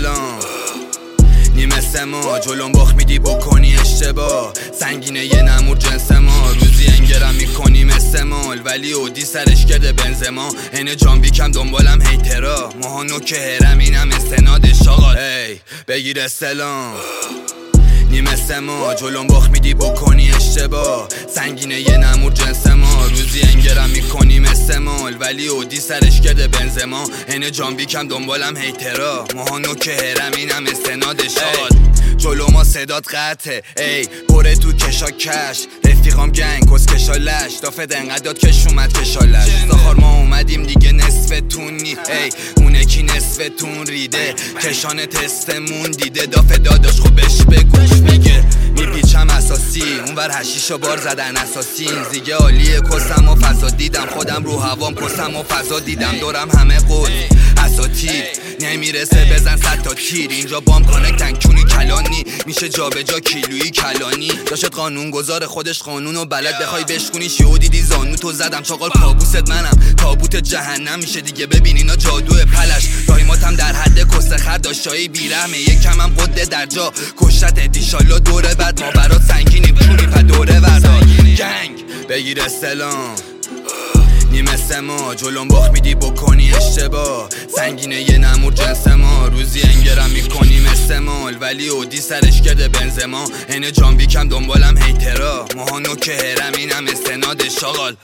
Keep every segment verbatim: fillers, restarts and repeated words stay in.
سلام نیمه سما جلوم باخ میدی بکنی اشتباه سنگینه یه نمور جنس ما روزی انگرم میکنی مثل مال ولی اودی سرش کرده بنزما اینه جان بیکم دنبالم هیترا ماها نوک هرم اینم استنادش آقا ای بگیر استلام نیمه سما جلوم باخ میدی بکنی اشتباه سنگینه یه نمور جنس ما روزی انگرم میکنی مثل مال ولی اودی سرش کرده بنزما اینه جان بیکم دنبالم هیترا ماها نوک هرم اینم استنادش آقا جلو ما صدات قطعه ای بره تو کشا کش رفیقام گنگ کس کشالش دافت انقدر داد کش اومد کشالش زاخار ما اومدیم دیگه نصفتونی ای اونه کی نصفتون ریده کشان تستمون دیده دافت داداش خب بش بگوش میگه میپیچم اساسی اونور هشیشو بار زدن اساسی زیگه عالیه کسم و فضا دیدم خودم رو هوام کسم و فضا دیدم دورم همه قول اساتید نمیرسه بزن صد تا تیر اینجا بام کانکتن کونی کلانی میشه جا به جا کیلویی کلانی داشت قانون گذار خودش قانون و بلد بخوای بشکونی شیو دیدی زانو تو زدم چاقال کابوست منم تابوت جهنم میشه دیگه ببین اینا جادو پلش دایماتم در حد کسته خر داشتایی بیرحمه یکم هم قده در جا کشتت دیشالا دوره بعد ما برات سنگینیم کونی پا دوره وردار گنگ بگیر استلام نیمه سما جلوم باخ میدی بکنی اشتباه سنگینه یه نمور جنس ما روزی انگرم میکنی مثل مال ولی اودی سرش کرده بنزما اینه جان بیکم دنبالم هیترا ماها نوک هرم اینم استناد شاغال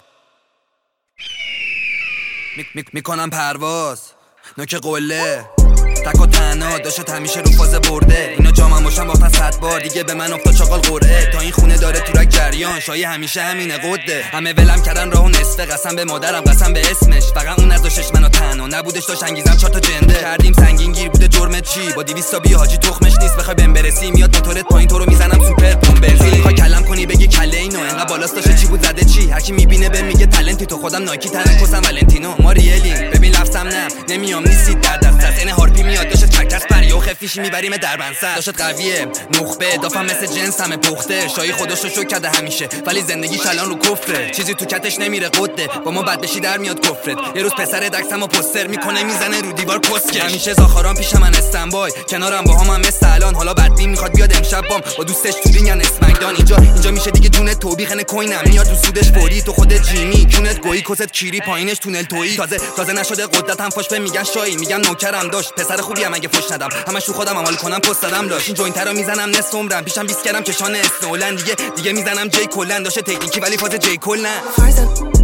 می می میکنم پرواز نوک قله تک و تنها داشت همیشه رو فاز برده اینا جامم باشن باختن صد بار دیگه به من افتاد چاقال قرعه تا این خونه داره تورک جریان شایی همیشه همینه قده همه ولم کردن راهو نصفه قسم به مادرم قسم به اسمش فقط اون نذاشتش منو تنها نبودش داشت انگیزم چهار تا جنده کردیم سنگین گیر بوده جرمت چی با دویست تا بی حاجی تخمش نیست بخوای بهم برسی میاد موتورت پایین تو رو میزنم سوپر پمپ بنزین میخوای کلم کنی بگی کله اینو انقدر بالاست داشت چی بود زده چی هر کی میبینه بهم میگه تالنتی تو خودم نایکی ترن کسم ولنتینو ما ریلیم ببین لفظم نه نمیام نیستی در دست این هارپی میاد داشت چکرس پریو خفیشی میبریم در بنسر داشت قویه نخبه دافم مثل جنس همه پخته شایی خودشو شو کرده همیشه ولی زندگیش الان رو کفره چیزی تو کتش نمیره قده با ما بد بشی در میاد کفرت یه روز پسر دکسمو پوستر میکنه میزنه رو دیوار پسکش همیشه زاخارام پیش من استنبای کنارم با هم هم مثل الان حالا بدبین میخواد بیاد امشب بام با دوستش تو رینگن اسمکدان اینجا اینجا میشه دیگه جونت توبیخ نه کوینم میاد رو سودش فوری تو خودت جیمی جونت گویی کست کیری پایینش تونل تویی تازه تازه نشده قدرتم فاش به میگن شایی میگن نوکرم داشت پسر خوبی ام اگه فوش ندم همش تو خودم عمل کنم پست دادم لاش این جوینترا میزنم نصف عمرم پیشم بیست کردم چشان اسنولن دیگه دیگه میزنم جی کلن داشه تکنیکی ولی فاز جی کلن